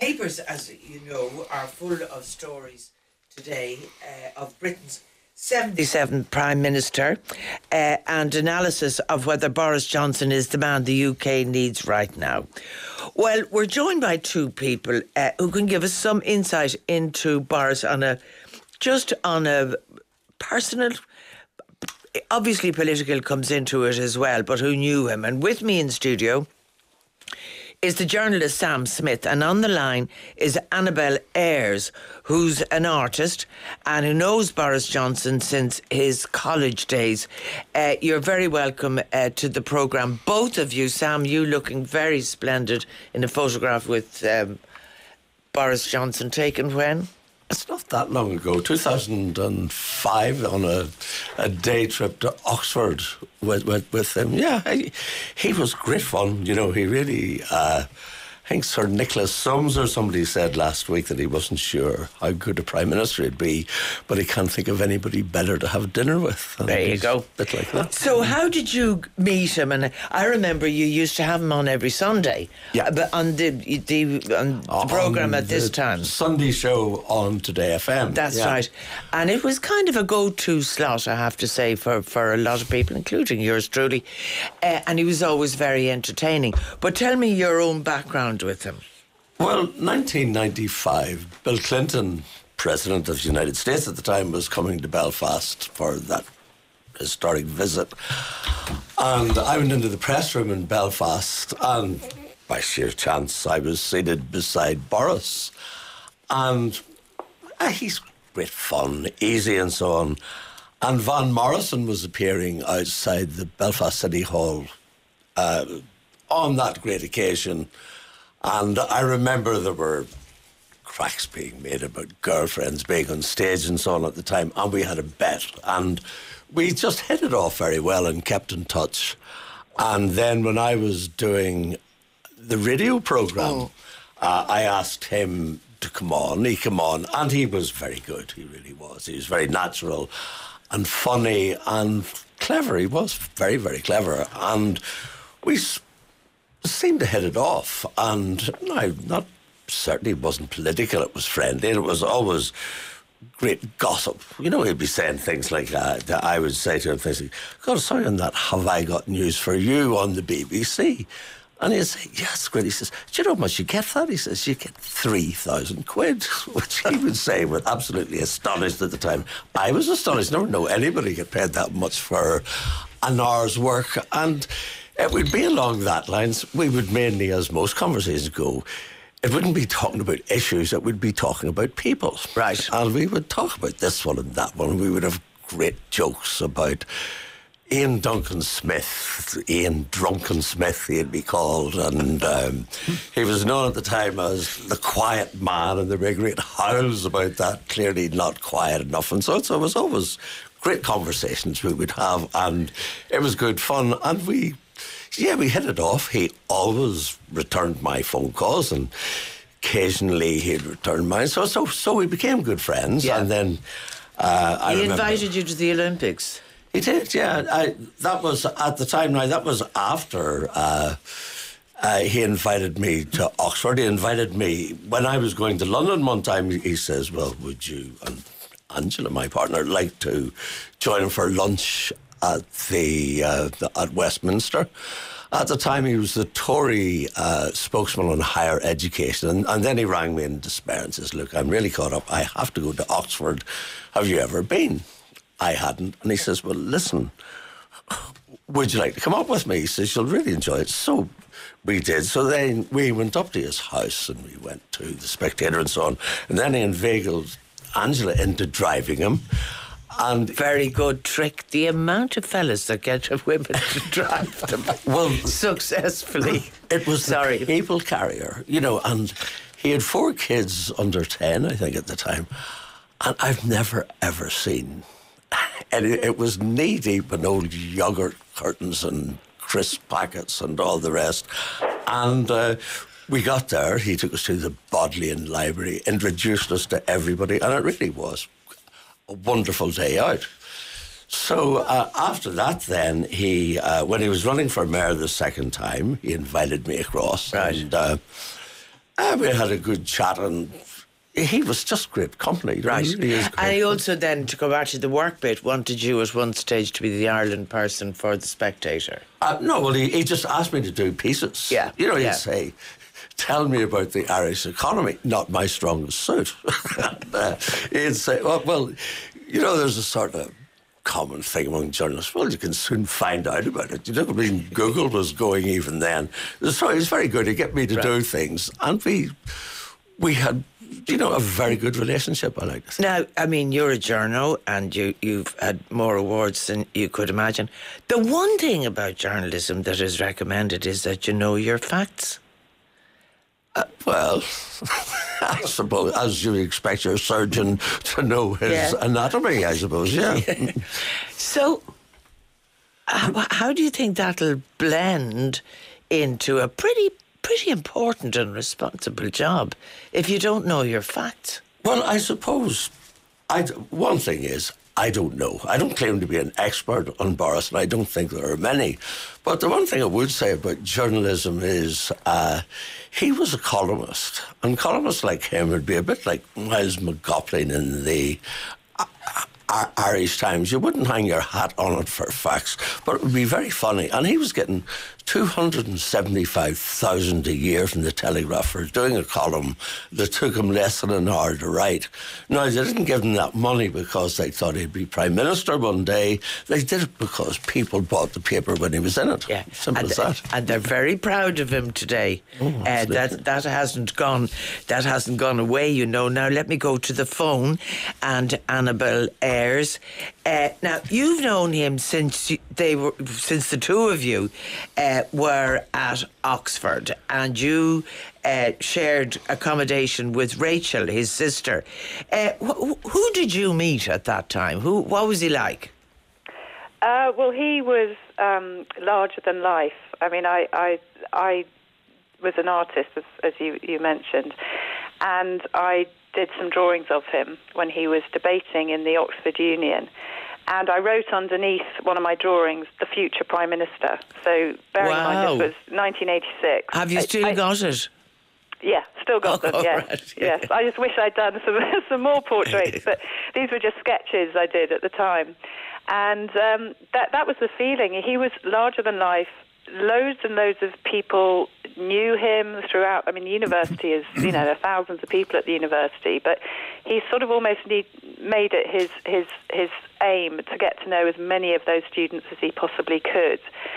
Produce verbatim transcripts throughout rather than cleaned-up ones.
papers, as you know, are full of stories today uh, of Britain's seventy-seventh Prime Minister uh, and analysis of whether Boris Johnson is the man the U K needs right now. Well, we're joined by two people uh, who can give us some insight into Boris on a just on a personal, obviously political comes into it as well, but who knew him. And with me in studio is the journalist Sam Smith, and on the line is Annabelle Ayres, who's an artist and who knows Boris Johnson since his college days. Uh, you're very welcome uh, to the programme, both of you. Sam, you looking very splendid in a photograph with um, Boris Johnson taken when? It's not that long ago, two thousand five, on a, a day trip to Oxford with, with, with him. Yeah, he, he was great fun. You know, he really, uh, I think Sir Nicholas Soames or somebody said last week that he wasn't sure how good a Prime Minister he'd be, but he can't think of anybody better to have dinner with. And there you go. A bit like that. So how did you meet him? And I remember you used to have him on every Sunday. Yeah. But on the, the, on the on programme at the this time. Sunday show on Today F M. That's yeah. right. And it was kind of a go-to slot, I have to say, for, for a lot of people, including yours truly. Uh, and he was always very entertaining. But tell me your own background with him. Well, nineteen ninety-five, Bill Clinton, President of the United States at the time, was coming to Belfast for that historic visit. And I went into the press room in Belfast, and by sheer chance, I was seated beside Boris. And uh, he's great fun, easy and so on. And Van Morrison was appearing outside the Belfast City Hall uh, on that great occasion. And I remember there were cracks being made about girlfriends being on stage and so on at the time, and we had a bet, and we just hit it off very well and kept in touch. And then when I was doing the radio programme, oh. uh, I asked him to come on. He came on, and he was very good. He really was. He was very natural and funny and clever. He was very, very clever. And we seemed to hit it off, and no, not certainly it wasn't political, it was friendly, and it was always great gossip. You know, he'd be saying things like that. that I would say to him things like, God, sorry on that, have I got news for you on the B B C? And he'd say, yes, great. He says, do you know how much you get for that? He says, you get three thousand quid, which he would say was absolutely astonished at the time. I was astonished. Never know anybody get paid that much for an hour's work. And it would be along that lines. We would mainly, as most conversations go, it wouldn't be talking about issues, it would be talking about people. Right. And we would talk about this one and that one. We would have great jokes about Ian Duncan Smith, Ian Drunken Smith, he'd be called. And um, he was known at the time as the quiet man, and there were great howls about that, clearly not quiet enough. And so, so it was always great conversations we would have, and it was good fun. And we Yeah, we hit it off. He always returned my phone calls, and occasionally he'd return mine. So, so, so we became good friends. Yeah. And then uh, I he remember, invited you to the Olympics. He did, yeah. I, that was at the time. Now that was after uh, uh, he invited me to Oxford. He invited me when I was going to London one time. He says, "Well, would you and Angela, my partner, like to join him for lunch at the, uh, the at Westminster?" At the time, he was the Tory uh, spokesman on higher education, and, and then he rang me in despair and says, "Look, I'm really caught up. I have to go to Oxford. Have you ever been?" I hadn't, and he says, "Well, listen, would you like to come up with me?" He says, "You'll really enjoy it." So we did. So then we went up to his house, and we went to the Spectator and so on, and then he inveigled Angela into driving him. And very good trick. The amount of fellas that get women to drive them well successfully. It was sorry the cable carrier, you know, and he had four kids under ten, I think, at the time, and I've never ever seen. And it, it was knee deep in old yogurt curtains and crisp packets and all the rest. And uh, we got there. He took us to the Bodleian Library, introduced us to everybody, and it really was a wonderful day out. So uh, after that, then he, uh, when he was running for mayor the second time, he invited me across, right. and uh, Uh, we had a good chat, and he was just great company. Right. He really is great and he company. also then, to go back to the work bit, wanted you at one stage to be the Ireland person for The Spectator. Uh, no, well, he, he just asked me to do pieces. Yeah, You know, he'd yeah. say, tell me about the Irish economy, not my strongest suit. uh, he'd say, well, well, you know, there's a sort of common thing among journalists. Well, you can soon find out about it. You know, I mean, Google was going even then. So he's very good to get me to Right. do things. And we, we had, you know, a very good relationship, I like to think. Now, I mean, you're a journo and you, you've had more awards than you could imagine. The one thing about journalism that is recommended is that you know your facts. Uh, well, I suppose, as you expect your surgeon to know his Yeah. anatomy, I suppose, yeah. So, how, how do you think that'll blend into a pretty, pretty important and responsible job if you don't know your facts? Well, I suppose I, one thing is, I don't know. I don't claim to be an expert on Boris, and I don't think there are many. But the one thing I would say about journalism is uh, he was a columnist. And columnists like him would be a bit like Miles McGoplin in the uh, uh, Irish Times. You wouldn't hang your hat on it for facts, but it would be very funny. And he was getting two hundred seventy-five thousand a year from the Telegraph for doing a column that took him less than an hour to write. Now, they didn't give him that money because they thought he'd be Prime Minister one day. They did it because people bought the paper when he was in it. Yeah, Simple and, as that. and they're very proud of him today. Oh, uh, absolutely. that that hasn't gone. That hasn't gone away. You know. Now let me go to the phone, and Annabel Ayres. Uh, now you've known him since you, they were since the two of you uh, were at Oxford, and you uh, shared accommodation with Rachel, his sister. Uh, wh- who did you meet at that time? Who? What was he like? Uh, well, he was um, larger than life. I mean, I, I, I was an artist, as, as you, you mentioned, and I did some drawings of him when he was debating in the Oxford Union. And I wrote underneath one of my drawings, the future Prime Minister. So bearing in mind Wow. this was nineteen eighty-six. Have you I- still I- got it? Yeah, still got Oh, them, yes. right, yeah. Yes, I just wish I'd done some some more portraits, but these were just sketches I did at the time. And um, that that was the feeling. He was larger than life. Loads and loads of people knew him throughout. I mean, the university is, you know, there are thousands of people at the university, but he sort of almost need, made it his, his, his aim to get to know as many of those students as he possibly could.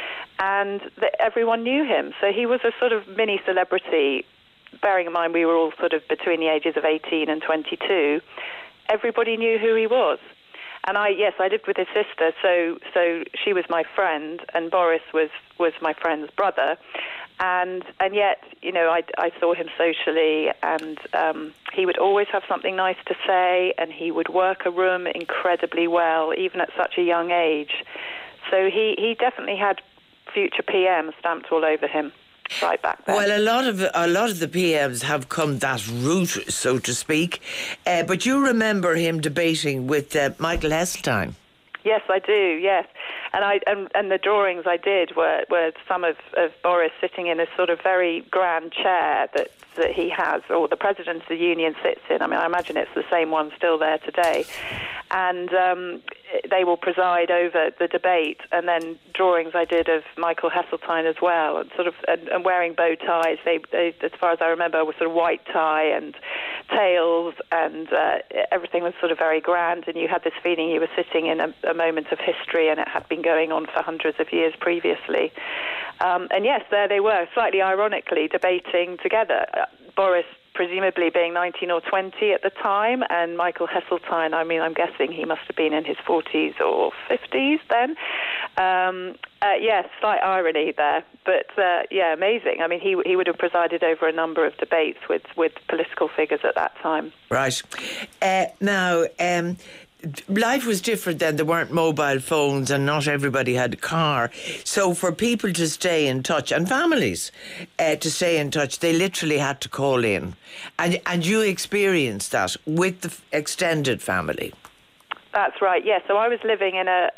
And the, everyone knew him. So he was a sort of mini celebrity. Bearing in mind we were all sort of between the ages of eighteen and twenty-two, everybody knew who he was. And I, yes, I lived with his sister, so so she was my friend, and Boris was, was my friend's brother. And and yet, you know, I, I saw him socially, and um, he would always have something nice to say, and he would work a room incredibly well, even at such a young age. So he, he definitely had future P M stamped all over him. Right back then. Well, a lot of a lot of the P Ms have come that route, so to speak. Uh, but you remember him debating with uh, Michael Heseltine. Yes, I do. Yes, and I and, and the drawings I did were, were some of, of Boris sitting in a sort of very grand chair that that he has, or the president of the union sits in. I mean, I imagine it's the same one still there today, and um, they will preside over the debate. And then drawings I did of Michael Heseltine as well, and sort of and, and wearing bow ties. They, they, as far as I remember, were sort of white tie and tails, and uh, everything was sort of very grand. And you had this feeling you were sitting in a, a moment of history, and it had been going on for hundreds of years previously. Um, and yes, there they were, slightly ironically, debating together. Uh, Boris presumably being nineteen or twenty at the time, and Michael Heseltine, I mean, I'm guessing he must have been in his forties or fifties then. Um, uh, yes, slight irony there, but uh, yeah, amazing. I mean, he he would have presided over a number of debates with, with political figures at that time. Right. Uh, now, um, life was different then. There weren't mobile phones and not everybody had a car. So for people to stay in touch, and families uh, to stay in touch, they literally had to call in. And, and you experienced that with the f- extended family. That's right, yes. So I was living in a, a,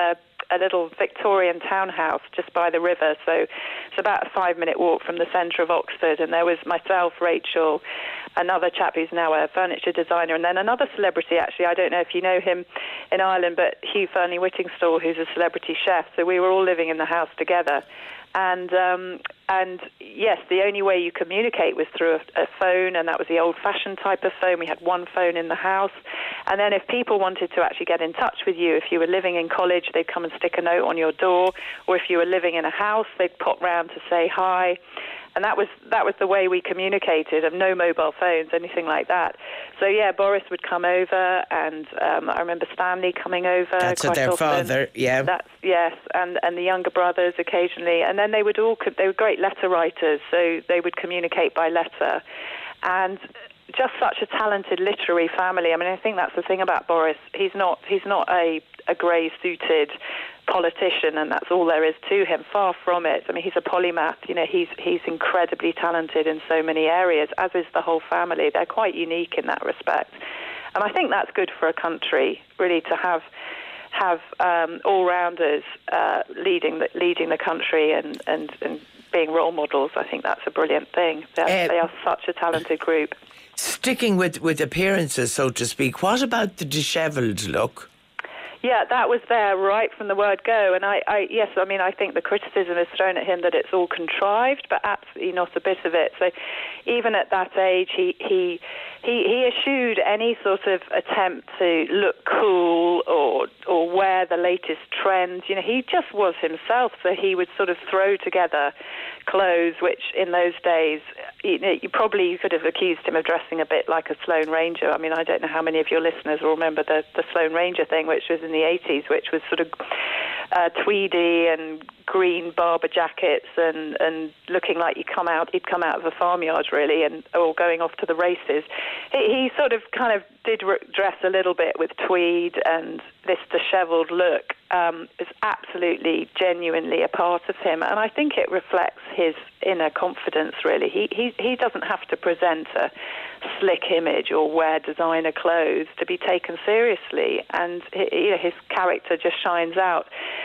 a little Victorian townhouse just by the river. So it's about a five-minute walk from the centre of Oxford. And there was myself, Rachel, another chap who's now a furniture designer, and then another celebrity, actually. I don't know if you know him in Ireland, but Hugh Fearnley-Whittingstall, who's a celebrity chef. So we were all living in the house together. And um, and yes, the only way you communicate was through a, a phone, and that was the old-fashioned type of phone. We had one phone in the house. And then if people wanted to actually get in touch with you, if you were living in college, they'd come and stick a note on your door. Or if you were living in a house, they'd pop round to say hi. And that was that was the way we communicated, of no mobile phones, anything like that. So, yeah, Boris would come over, and um, I remember Stanley coming over. That's quite their often. father, yeah. That's, yes, and, and the younger brothers occasionally. And then they would all, they were great letter writers, so they would communicate by letter. And just such a talented literary family. I mean, I think that's the thing about Boris. He's not, he's not a, a grey-suited politician, and that's all there is to him. Far from it. I mean, he's a polymath. You know, he's he's incredibly talented in so many areas, as is the whole family. They're quite unique in that respect, and I think that's good for a country, really, to have have um, all-rounders uh, leading the, leading the country and, and, and being role models. I think that's a brilliant thing. They're, uh, they are such a talented group. Sticking with, with appearances, so to speak, what about the dishevelled look? Yeah, that was there right from the word go. And I, I, yes, I mean, I think the criticism is thrown at him that it's all contrived, but absolutely not a bit of it. So even at that age, he he he, he eschewed any sort of attempt to look cool or or wear the latest trends. You know, he just was himself. So he would sort of throw together clothes, which in those days, you know, you probably you could have accused him of dressing a bit like a Sloane Ranger. I mean, I don't know how many of your listeners will remember the, the Sloane Ranger thing, which was in the eighties, which was sort of uh, tweedy and green Barber jackets and, and looking like you come out, he'd come out of a farmyard, really, and or going off to the races. He, he sort of kind of did re- dress a little bit with tweed, and this dishevelled look um, is absolutely, genuinely a part of him, and I think it reflects his inner confidence, really. He he, he doesn't have to present a slick image or wear designer clothes to be taken seriously, and he, you know, his character just shines out.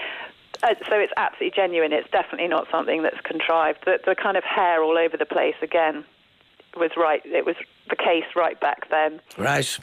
Uh, so it's absolutely genuine. It's definitely not something that's contrived. The, the kind of hair all over the place, again, was right. It was the case right back then. Right.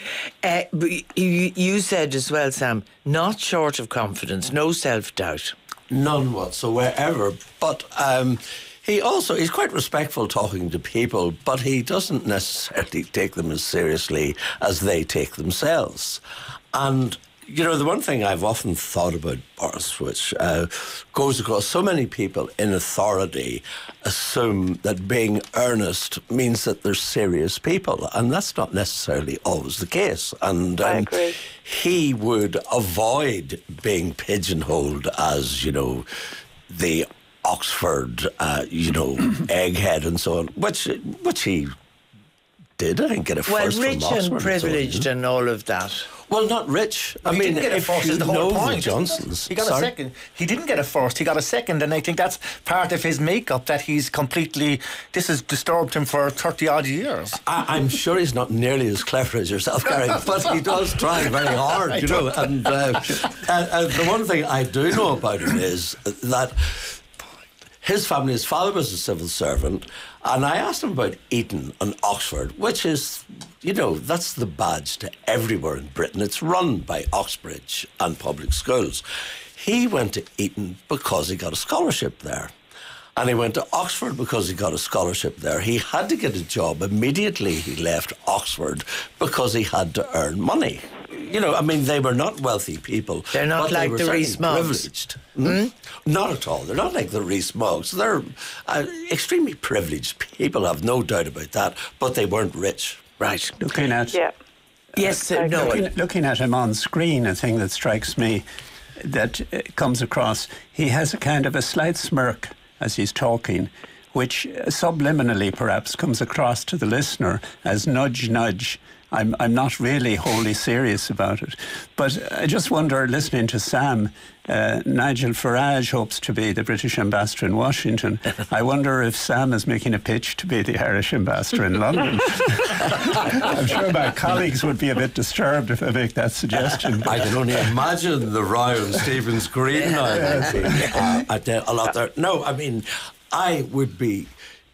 Uh, but you, you said as well, Sam, not short of confidence, no self-doubt. None whatsoever. But um, he also, he's quite respectful talking to people, but he doesn't necessarily take them as seriously as they take themselves. And you know, the one thing I've often thought about Boris, which uh, goes across so many people in authority, assume that being earnest means that they're serious people, and that's not necessarily always the case. And um, I agree. He would avoid being pigeonholed as, you know, the Oxford, uh, you know, egghead and so on, which which he did. I think get a first well, rich from Oxford and privileged and, so on, and all of that. Well, not rich. I he mean, didn't get a if first you is the whole know point. the Johnsons, He got sorry? a second. He didn't get a first. He got a second, and I think that's part of his makeup. That he's completely. This has disturbed him for thirty odd years. I, I'm sure he's not nearly as clever as yourself, Gary, but he does try very hard, you know. And uh, uh, uh, the one thing I do know about him is that his family, his father was a civil servant, and I asked him about Eton and Oxford, which is, you know, that's the badge to everywhere in Britain. It's run by Oxbridge and public schools. He went to Eton because he got a scholarship there. And he went to Oxford because he got a scholarship there. He had to get a job immediately he left Oxford because he had to earn money. You know, I mean, they were not wealthy people. They're not but like they were the certainly Rees Moggs. privileged. Mm? Not at all. They're not like the Rees Moggs. They're uh, extremely privileged people, have no doubt about that, but they weren't rich. Right. Looking at Yeah. Yes, uh, no. looking, looking at him on screen, a thing that strikes me that uh, comes across, he has a kind of a slight smirk as he's talking, which subliminally perhaps comes across to the listener as nudge, nudge. I'm I'm not really wholly serious about it. But I just wonder, listening to Sam, uh, Nigel Farage hopes to be the British ambassador in Washington. I wonder if Sam is making a pitch to be the Irish ambassador in London. I'm sure my colleagues would be a bit disturbed if I make that suggestion. I can only imagine the row on Stephen's Green now. uh, I did a lot there. No, I mean, I would be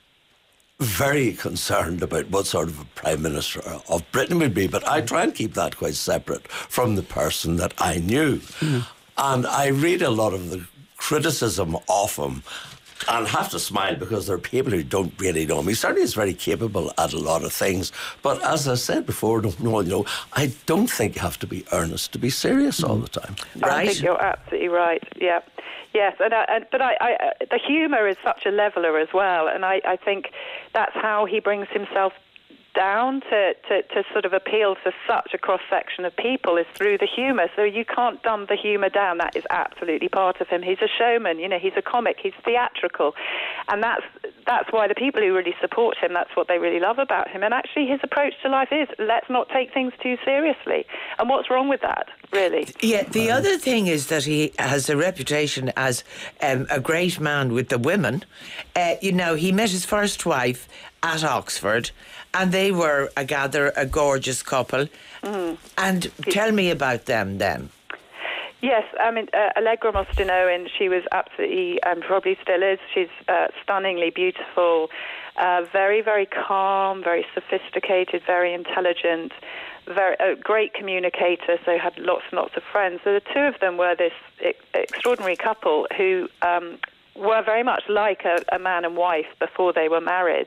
very concerned about what sort of a Prime Minister of Britain would be, but I try and keep that quite separate from the person that I knew. Mm. And I read a lot of the criticism of him and have to smile because there are people who don't really know him. He certainly is very capable at a lot of things, but as I said before, don't know, you know, I don't think you have to be earnest to be serious all the time. Right? I think you're absolutely right, yeah. Yes, and, I, and but I, I, the humour is such a leveller as well, and I, I think that's how he brings himself down to, to, to sort of appeal to such a cross-section of people is through the humour. So you can't dumb the humour down. That is absolutely part of him. He's a showman, you know, he's a comic, he's theatrical. And that's that's why the people who really support him, that's what they really love about him. And actually his approach to life is, let's not take things too seriously. And what's wrong with that, really? Yeah, the um, other thing is that he has a reputation as um, a great man with the women. Uh, you know, he met his first wife at Oxford, and they were, I gather, a gorgeous couple. Mm. And tell me about them then. Yes, I mean, uh, Allegra Mostyn Owen, she was absolutely, and um, probably still is, she's uh, stunningly beautiful, uh, very, very calm, very sophisticated, very intelligent, very a great communicator, so had lots and lots of friends. So the two of them were this e- extraordinary couple who um, were very much like a, a man and wife before they were married,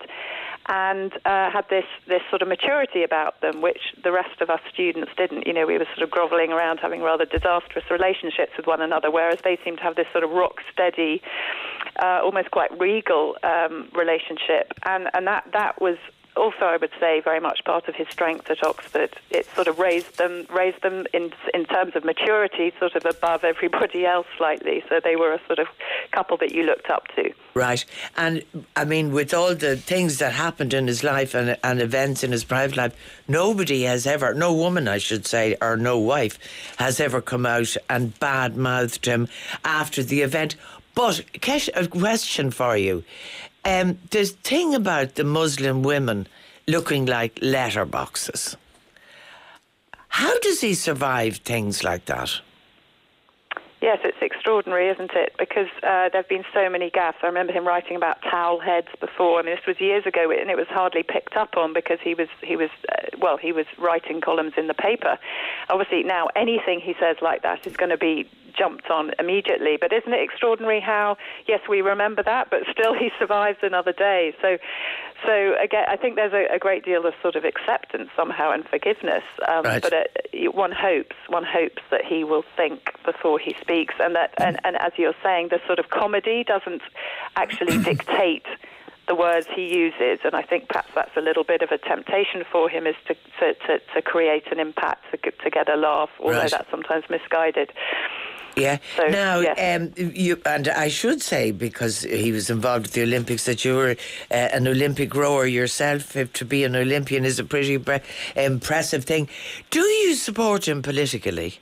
and uh, had this, this sort of maturity about them, which the rest of us students didn't. You know, we were sort of grovelling around having rather disastrous relationships with one another, whereas they seemed to have this sort of rock-steady, uh, almost quite regal um, relationship. And, and that, that was also, I would say, very much part of his strength at Oxford. It sort of raised them, raised them in in terms of maturity, sort of above everybody else slightly. So they were a sort of couple that you looked up to. Right, and I mean, with all the things that happened in his life and, and events in his private life, nobody has ever, no woman, I should say, or no wife, has ever come out and bad-mouthed him after the event. But Kesh, a question for you. Um, this thing about the Muslim women looking like letterboxes. How does he survive things like that? Yes, it's extraordinary, isn't it? Because uh, there have been so many gaffes. I remember him writing about towel heads before. I mean, this was years ago, and it was hardly picked up on because he was he was uh, well, he was writing columns in the paper. Obviously, now anything he says like that is going to be jumped on immediately. But isn't it extraordinary how, yes, we remember that, but still he survives another day. So, so again, I think there's a, a great deal of sort of acceptance somehow and forgiveness. Um, right. But it, one hopes, one hopes that he will think before he speaks, and that, and, and as you're saying, the sort of comedy doesn't actually dictate the words he uses, and I think perhaps that's a little bit of a temptation for him, is to to, to, to create an impact, to, to get a laugh, although right. that's sometimes misguided. Yeah. So, now, yeah. Um, you and I should say, because he was involved with the Olympics, that you were uh, an Olympic rower yourself. If to be an Olympian is a pretty bre- impressive thing. Do you support him politically?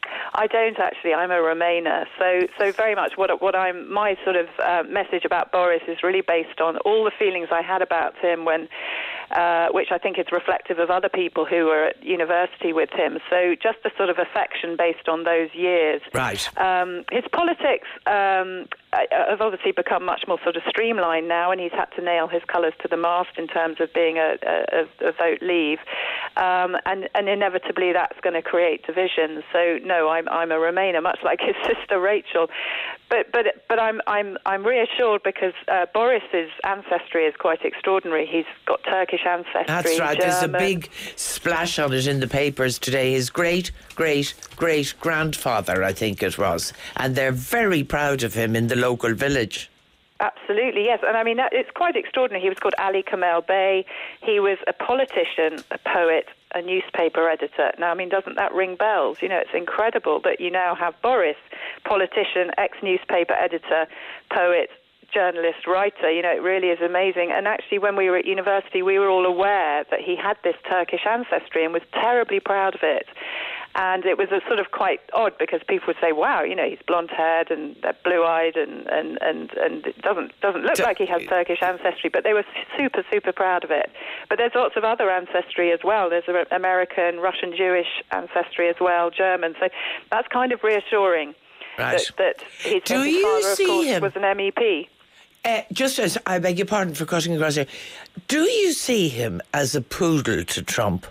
I don't actually. I'm a Remainer, so so very much what what I'm my sort of uh, message about Boris is really based on all the feelings I had about him when, uh, which I think is reflective of other people who were at university with him. So just a sort of affection based on those years. Right. Um, his politics um, have obviously become much more sort of streamlined now, and he's had to nail his colours to the mast in terms of being a, a, a vote leave, um, and and inevitably that's going to create divisions. So no, I'm I'm a Remainer, much like his sister Rachel, but but but I'm I'm I'm reassured because uh, Boris's ancestry is quite extraordinary. He's got Turkish ancestry. That's right. German. There's a big splash on it in the papers today. His great great great grandfather, I think it was, and they're very proud of him in the local village. Absolutely, yes. And I mean, it's quite extraordinary. He was called Ali Kamel Bey. He was a politician, a poet, a newspaper editor. Now, I mean, doesn't that ring bells? You know, it's incredible that you now have Boris, politician, ex-newspaper editor, poet, journalist, writer. You know, it really is amazing. And actually, when we were at university, we were all aware that he had this Turkish ancestry and was terribly proud of it. And it was a sort of quite odd because people would say, wow, you know, he's blonde-haired and blue-eyed and, and, and, and it doesn't, doesn't look like he has Turkish ancestry, but they were super, super proud of it. But there's lots of other ancestry as well. There's American, Russian Jewish ancestry as well, German. So that's kind of reassuring. Right. That, that his, Do his you father, see of course, him? was an M E P. Uh, just as, I beg your pardon for cutting across here, do you see him as a poodle to Trump?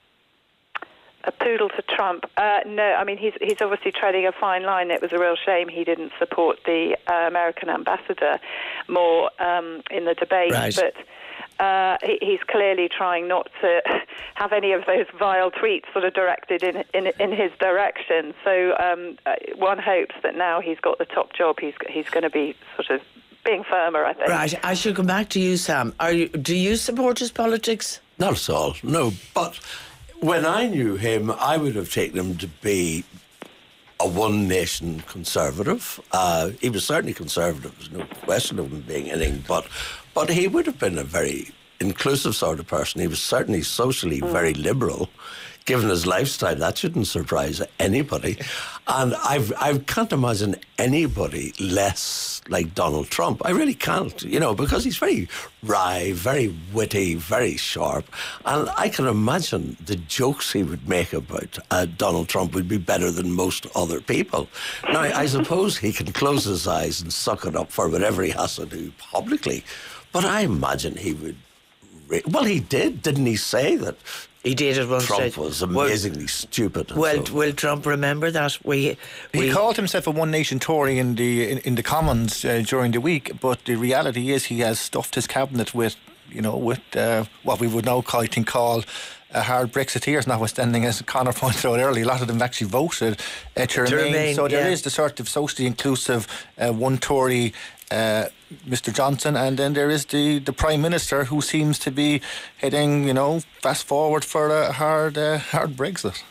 A poodle to Trump? Uh, no, I mean, he's he's obviously treading a fine line. It was a real shame he didn't support the uh, American ambassador more um, in the debate. Right. But uh, he, he's clearly trying not to have any of those vile tweets sort of directed in in, in his direction. So um, one hopes that now he's got the top job, he's he's going to be sort of being firmer, I think. Right, I should come back to you, Sam. Are you? Do you support his politics? Not at all, no. But when I knew him, I would have taken him to be a one-nation conservative. Uh, he was certainly conservative, there's no question of him being anything, but, but he would have been a very inclusive sort of person. He was certainly socially mm. very liberal. Given his lifestyle, that shouldn't surprise anybody. And I've, I can't imagine anybody less like Donald Trump. I really can't, you know, because he's very wry, very witty, very sharp. And I can imagine the jokes he would make about uh, Donald Trump would be better than most other people. Now, I suppose he can close his eyes and suck it up for whatever he has to do publicly. But I imagine he would... Re- well, he did, didn't he say that... He did at one Trump stage. was amazingly well, stupid. Well, so. will Trump remember that? We, we he called himself a one-nation Tory in the in, in the Commons uh, during the week, but the reality is he has stuffed his cabinet with, you know, with uh, what we would now, I think, call uh, hard Brexiteers, notwithstanding, as Conor pointed out earlier, a lot of them actually voted uh, to, to remain. remain. So there yeah. is the sort of socially inclusive uh, one Tory Uh, Mister Johnson, and then there is the, the Prime Minister who seems to be heading, you know, fast forward for a hard uh, hard Brexit.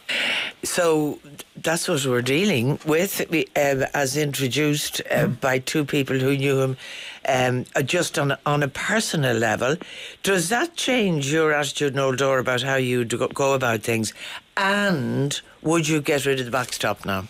So that's what we're dealing with, uh, as introduced uh, mm. by two people who knew him um, just on a, on a personal level. Does that change your attitude, Noel Dore, about how you do go about things? And would you get rid of the backstop now?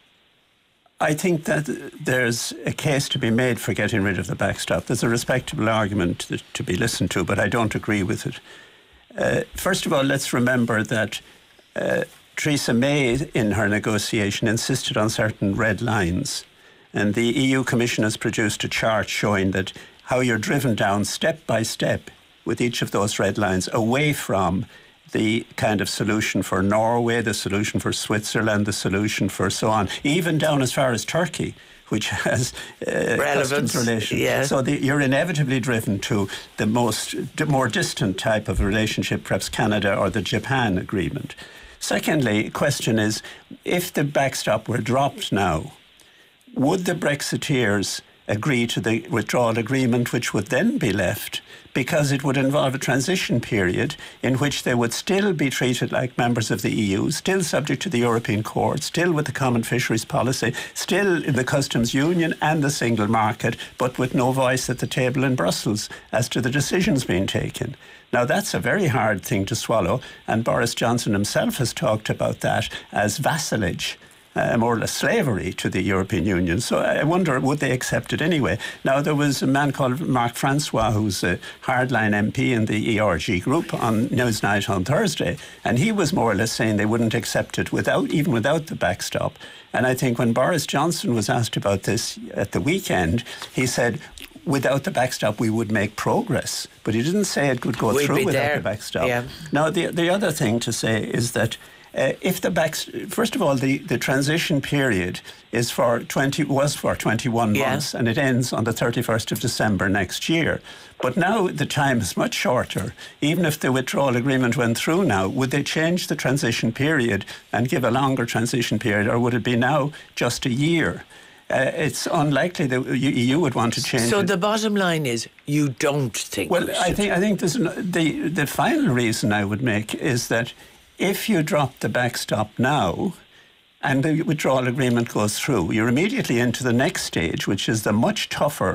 I think that there's a case to be made for getting rid of the backstop. There's a respectable argument to, to be listened to, but I don't agree with it. Uh, first of all, let's remember that uh, Theresa May, in her negotiation, insisted on certain red lines. And the E U Commission has produced a chart showing that how you're driven down step by step with each of those red lines away from the kind of solution for Norway, the solution for Switzerland, the solution for so on, even down as far as Turkey, which has uh, customs relations. Yeah. So the, you're inevitably driven to the most the more distant type of relationship, perhaps Canada or the Japan agreement. Secondly, question is, if the backstop were dropped now, would the Brexiteers agree to the withdrawal agreement, which would then be left, because it would involve a transition period in which they would still be treated like members of the E U, still subject to the European Court, still with the common fisheries policy, still in the customs union and the single market, but with no voice at the table in Brussels as to the decisions being taken. Now, that's a very hard thing to swallow, and Boris Johnson himself has talked about that as vassalage. Uh, more or less slavery to the European Union. So I wonder, would they accept it anyway? Now, there was a man called Mark Francois, who's a hardline M P in the E R G group on Newsnight on Thursday, and he was more or less saying they wouldn't accept it without, even without the backstop. And I think when Boris Johnson was asked about this at the weekend, he said, without the backstop, we would make progress. But he didn't say it would go We'd through without there. the backstop. Yeah. Now, the, the other thing to say is that Uh, if the back, first of all, the, the transition period is for twenty was for twenty-one yeah. months, and it ends on the thirty-first of December next year. But now the time is much shorter. Even if the withdrawal agreement went through now, would they change the transition period and give a longer transition period, or would it be now just a year? Uh, it's unlikely that the E U would want to change so it. the bottom line is, you don't think. Well, we I think I think there's an, the the final reason I would make is that if you drop the backstop now and the withdrawal agreement goes through, you're immediately into the next stage, which is the much tougher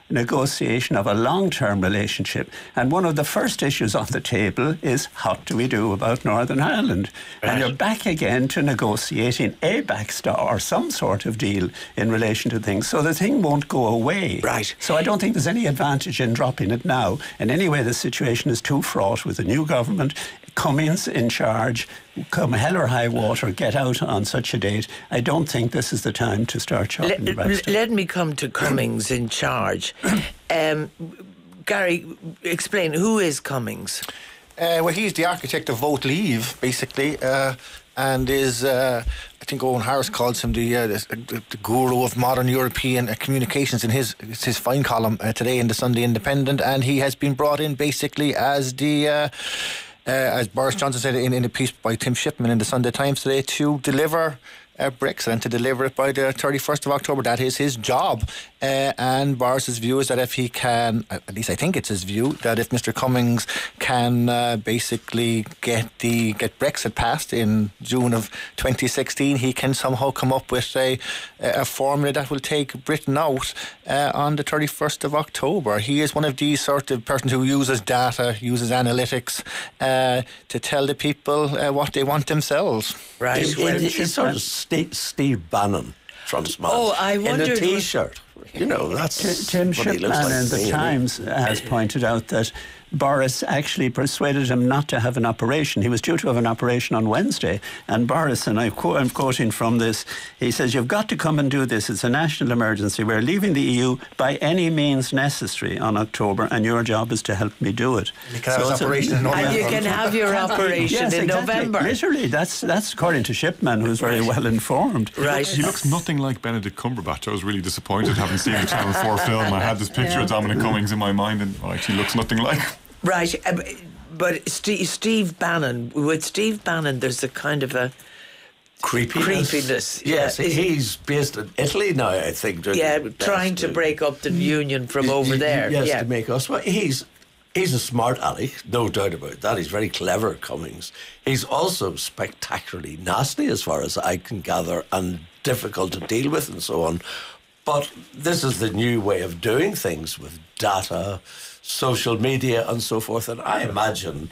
negotiation of a long-term relationship. And one of the first issues on the table is, what do we do about Northern Ireland? Right. And you're back again to negotiating a backstop or some sort of deal in relation to things. So the thing won't go away. Right. So I don't think there's any advantage in dropping it now. And anyway, the situation is too fraught with the new government. Cummings in charge, come hell or high water, get out on such a date. I don't think this is the time to start chopping the backstop. Let me come to Cummings in charge. Um, Gary, explain, who is Cummings? Uh, well, he's the architect of Vote Leave, basically, uh, and is, uh, I think Owen Harris calls him the, uh, the, the guru of modern European uh, communications in his his fine column uh, today in the Sunday Independent, and he has been brought in basically as the... Uh, Uh, as Boris Johnson said in, in a piece by Tim Shipman in the Sunday Times today, to deliver uh, Brexit and to deliver it by the thirty-first of October. That is his job. Uh, and Boris's view is that if he can, at least I think it's his view, that if Mister Cummings can uh, basically get the get Brexit passed in June of twenty sixteen, he can somehow come up with a, a formula that will take Britain out uh, on the thirty-first of October. He is one of these sort of persons who uses data, uses analytics uh, to tell the people uh, what they want themselves. Right. It, it, it, it's sort of Steve, Steve Bannon front man oh, I in a T-shirt. You know, that's Tim Shipman like in the Times has pointed out that Boris actually persuaded him not to have an operation. He was due to have an operation on Wednesday, and Boris, and I quote, I'm quoting from this, he says, "You've got to come and do this. It's a national emergency. We're leaving the E U by any means necessary on October, and your job is to help me do it." You can have his operation in November. And you can have your operation yes, in exactly. November. Literally, that's that's according to Shipman, who's very well informed. Right. He looks nothing like Benedict Cumberbatch. I was really disappointed having seen the Channel four film. I had this picture yeah. of Dominic Cummings in my mind, and oh, he looks nothing like. Right, um, but Steve, Steve Bannon, with Steve Bannon, there's a kind of a creepiness. creepiness. Yes, yeah. he's based in Italy now, I think. Yeah, trying to break up the union from over there. Yes, yeah. to make us. Well, he's he's a smart ally, no doubt about that. He's very clever, Cummings. He's also spectacularly nasty, as far as I can gather, and difficult to deal with, and so on. But this is the new way of doing things with data, social media and so forth, and I imagine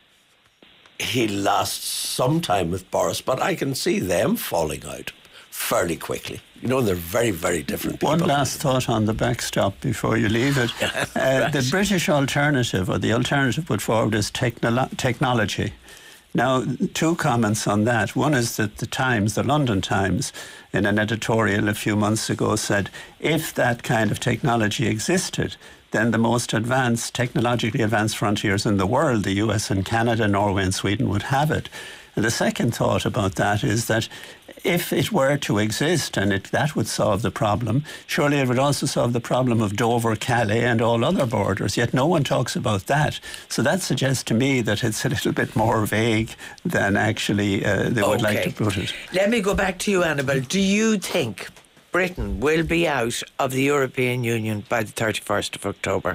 he'll last some time with Boris, but I can see them falling out fairly quickly. You know, they're very, very different people. One last thought on the backstop before you leave it. uh, right. The British alternative, or the alternative put forward, is technolo- technology. Now, two comments on that. One is that the Times, the London Times, in an editorial a few months ago said, if that kind of technology existed, then the most advanced, technologically advanced frontiers in the world, the U S and Canada, Norway and Sweden, would have it. And the second thought about that is that if it were to exist, and it, that would solve the problem, surely it would also solve the problem of Dover, Calais and all other borders, yet no one talks about that. So that suggests to me that it's a little bit more vague than actually uh, they would okay. like to put it. Let me go back to you, Annabel. Do you think Britain will be out of the European Union by the thirty-first of October?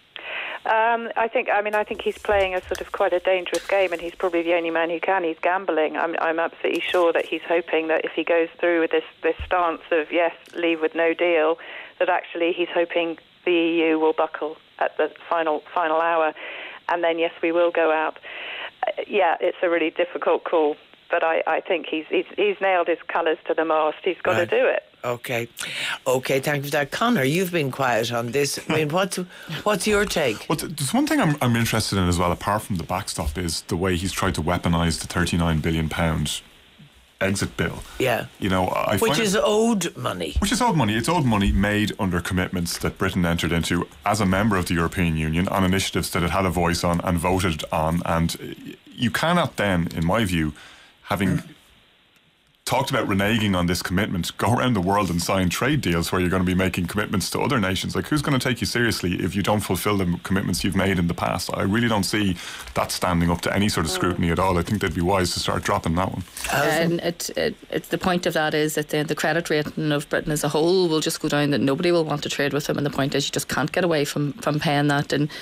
Um, I think. I mean, I think he's playing a sort of quite a dangerous game, and he's probably the only man who can. He's gambling. I'm, I'm absolutely sure that he's hoping that if he goes through with this this stance of yes, leave with no deal, that actually he's hoping the E U will buckle at the final final hour, and then yes, we will go out. Uh, yeah, it's a really difficult call, but I, I think he's, he's he's nailed his colours to the mast. He's got right. to do it. Okay, okay. Thank you for that, Conor. You've been quiet on this. I mean, what's what's your take? Well, there's one thing I'm I'm interested in as well, apart from the backstop, is the way he's tried to weaponise the thirty-nine billion pound exit bill. Yeah, you know, I which find is it, owed money. Which is owed money. It's owed money made under commitments that Britain entered into as a member of the European Union on initiatives that it had a voice on and voted on, and you cannot then, in my view, having. Mm. talked about reneging on this commitment, go around the world and sign trade deals where you're going to be making commitments to other nations. Like, who's going to take you seriously if you don't fulfill the commitments you've made in the past? I really don't see that standing up to any sort of scrutiny at all. I think they'd be wise to start dropping that one. And it, it, it, the point of that is that the, the credit rating of Britain as a whole will just go down, that nobody will want to trade with them, and the point is you just can't get away from, from paying that. And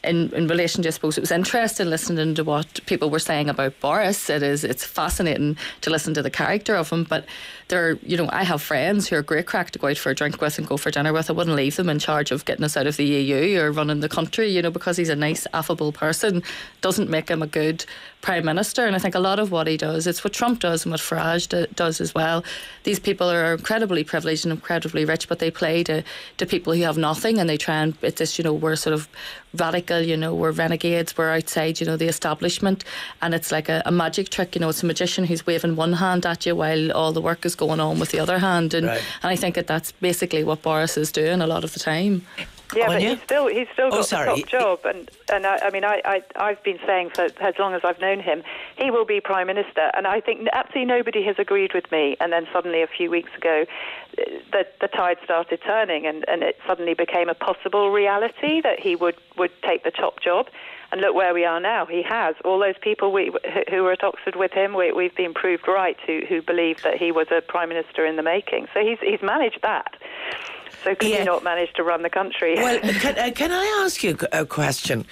in, in relation to, I suppose, it was interesting listening to what people were saying about Boris. It is, it's fascinating to listen to the character of him, but there, you know, I have friends who are great crack to go out for a drink with and go for dinner with. I wouldn't leave them in charge of getting us out of the E U or running the country, you know, because he's a nice, affable person, doesn't make him a good Prime Minister. And I think a lot of what he does, it's what Trump does and what Farage do, does as well. These people are incredibly privileged and incredibly rich, but they play to, to people who have nothing, and they try and, it's this, you know, we're sort of radical, you know, we're renegades, we're outside, you know, the establishment, and it's like a, a magic trick, you know, it's a magician who's waving one hand at you while all the work is going on with the other hand, and, right. and I think that that's basically what Boris is doing a lot of the time. Yeah, but Anya? he's still he's still got oh, the sorry. top job, and and I, I mean I, I I've been saying for as long as I've known him, he will be Prime Minister, and I think absolutely nobody has agreed with me. And then suddenly a few weeks ago, the the tide started turning, and, and it suddenly became a possible reality that he would, would take the top job. And look where we are now. He has. All those people we, who were at Oxford with him, we, we've been proved right, who, who believed that he was a Prime Minister in the making. So he's he's managed that. So could yeah. he not manage to run the country? Well, can, uh, can I ask you a question?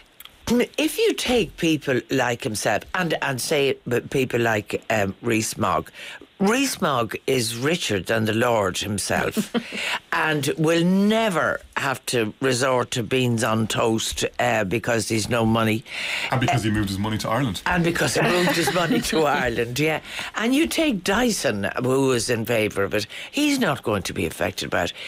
If you take people like himself and, and say people like um, Rees-Mogg, Rees-Mogg is richer than the Lord himself and will never have to resort to beans on toast uh, because he's no money. And because uh, he moved his money to Ireland. And because he moved his money to Ireland, yeah. And you take Dyson, who is in favour of it, he's not going to be affected by it.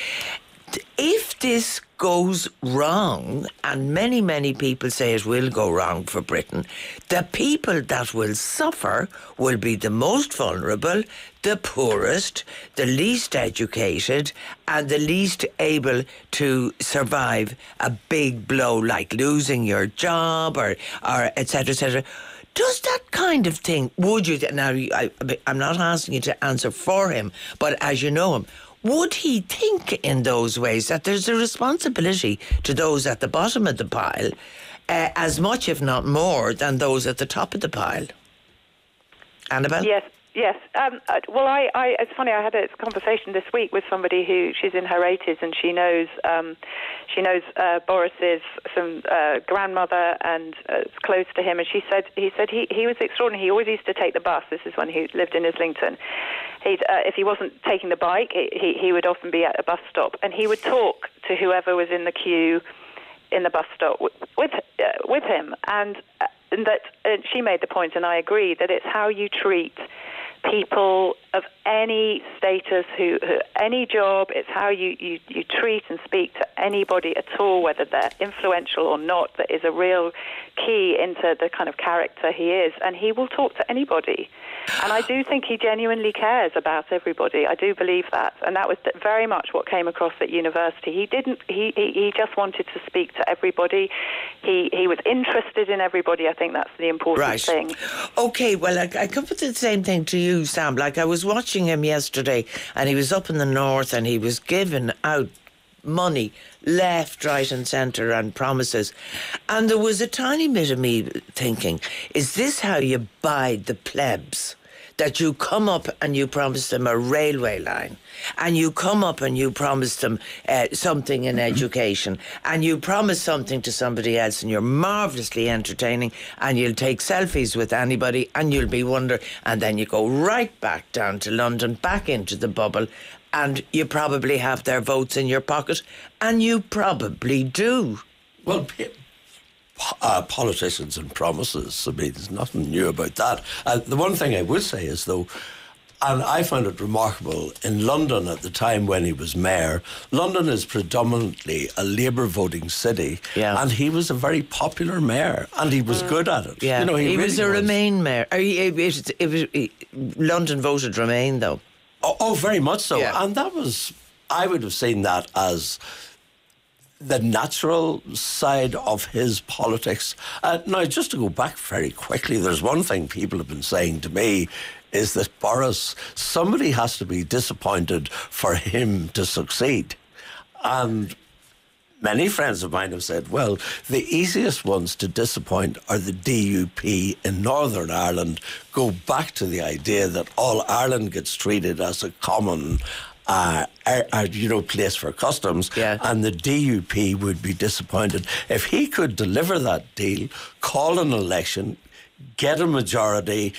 If this goes wrong, and many, many people say it will go wrong for Britain, the people that will suffer will be the most vulnerable, the poorest, the least educated, and the least able to survive a big blow like losing your job or, or et cetera, et cetera. Does that kind of thing, would you, now I, I'm not asking you to answer for him, but as you know him, would he think in those ways that there's a responsibility to those at the bottom of the pile uh, as much, if not more, than those at the top of the pile? Annabelle? Yes. Yes. Um, uh, well, I, I, it's funny. I had a conversation this week with somebody who she's in her eighties, and she knows um, she knows uh, Boris's some uh, grandmother, and uh, is close to him. And she said he said he, he was extraordinary. He always used to take the bus. This is when he lived in Islington. He'd, uh, if he wasn't taking the bike, he he would often be at a bus stop, and he would talk to whoever was in the queue in the bus stop with with, uh, with him. And, uh, and that uh, she made the point, and I agree, that it's how you treat people of any status, who, who any job. It's how you, you, you treat and speak to anybody at all, whether they're influential or not, that is a real key into the kind of character he is. And he will talk to anybody. And I do think he genuinely cares about everybody. I do believe that. And that was very much what came across at university. He didn't, he, he, he just wanted to speak to everybody. He he was interested in everybody. I think that's the important right. thing. Okay, well, I, I come to the same thing to you, Sam. Like, I was watching him yesterday, and he was up in the north, and he was giving out money left, right and centre and promises. And there was a tiny bit of me thinking, is this how you buy the plebs? That you come up and you promise them a railway line, and you come up and you promise them uh, something in education, and you promise something to somebody else, and you're marvellously entertaining, and you'll take selfies with anybody, and you'll be wonder, and then you go right back down to London, back into the bubble, and you probably have their votes in your pocket, and you probably do. Well, Uh, politicians and promises, I mean, there's nothing new about that. Uh, the one thing I would say is, though, and I found it remarkable, in London at the time when he was mayor, London is predominantly a Labour voting city, yeah. and he was a very popular mayor, and he was good at it. Yeah, you know, he, he really was a was. Remain mayor. It, it, it, it was, it, London voted Remain, though. Oh, oh very much so. Yeah. And that was, I would have seen that as the natural side of his politics. Uh, now, just to go back very quickly, there's one thing people have been saying to me is that Boris, somebody has to be disappointed for him to succeed. And many friends of mine have said, well, the easiest ones to disappoint are the D U P in Northern Ireland. Go back to the idea that all Ireland gets treated as a common, uh, are, are, you know, place for customs, Yeah. and the D U P would be disappointed. If he could deliver that deal, call an election, get a majority,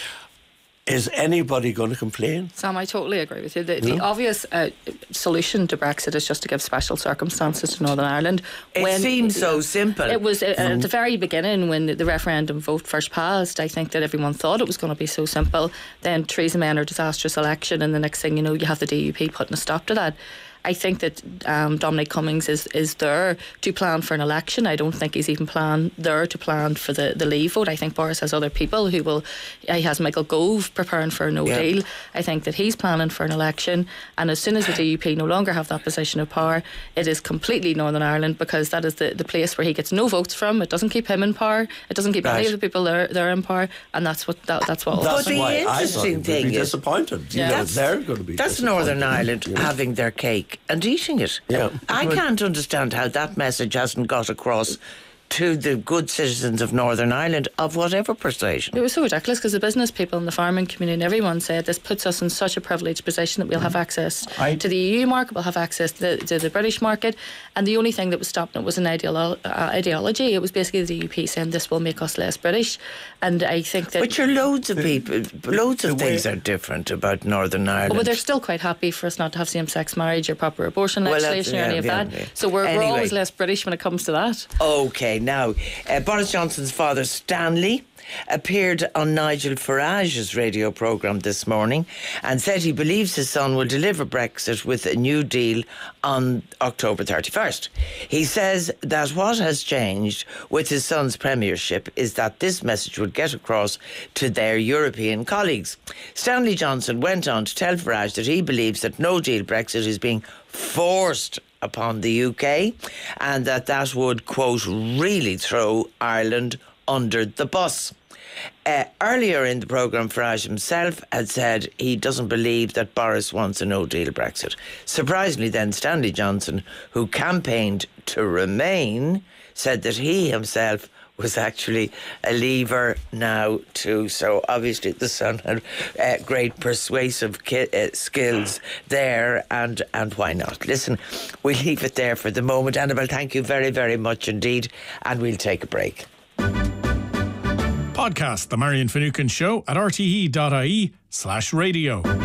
is anybody going to complain? Sam, I totally agree with you. The, the obvious uh, solution to Brexit is just to give special circumstances to Northern Ireland. It seems so simple. It was uh, at the very beginning when the, the referendum vote first passed. I think that everyone thought it was going to be so simple. Then Theresa May and her disastrous election, and the next thing you know, you have the D U P putting a stop to that. I think that um, Dominic Cummings is, is there to plan for an election. I don't think he's even plan there to plan for the, the leave vote. I think Boris has other people who will. He has Michael Gove preparing for a no Yeah. deal. I think that he's planning for an election, and as soon as the D U P no longer have that position of power, it is completely Northern Ireland, because that is the, the place where he gets no votes from. It doesn't keep him in power. It doesn't keep Right. any of the people there, there in power, and that's what that, that's what. will That's the happen. why I thought interesting he would thing be is- disappointed. Yeah. You know, That's- they're going to be That's disappointed. Northern Ireland You know. having their cake and eating it. Yeah. I can't understand how that message hasn't got across to the good citizens of Northern Ireland of whatever persuasion. It was so ridiculous, because the business people and the farming community and everyone said this puts us in such a privileged position that we'll have access I- to the E U market, we'll have access to the, to the British market, and the only thing that was stopping it was an ideolo- uh, ideology. It was basically the D U P saying this will make us less British, and I think that. But you're loads of people, loads of the way- things are different about Northern Ireland. Oh, but they're still quite happy for us not to have same-sex marriage or proper abortion Well, that's- legislation or yeah, any of yeah, that. yeah. So we're, Anyway. we're always less British when it comes to that. Okay, now, uh, Boris Johnson's father, Stanley, appeared on Nigel Farage's radio programme this morning and said he believes his son will deliver Brexit with a new deal on October thirty-first. He says that what has changed with his son's premiership is that this message would get across to their European colleagues. Stanley Johnson went on to tell Farage that he believes that no deal Brexit is being forced upon the U K, and that that would, quote, really throw Ireland under the bus. Uh, earlier in the programme, Farage himself had said he doesn't believe that Boris wants a no-deal Brexit. Surprisingly then, Stanley Johnson, who campaigned to remain, said that he himself was actually a leaver now too. So obviously the son had uh, great persuasive ki- uh, skills there, and, and why not? Listen, we'll leave it there for the moment. Annabelle, thank you very, very much indeed, and we'll take a break. Podcast The Marion Finucane Show at r t e dot i e slash radio.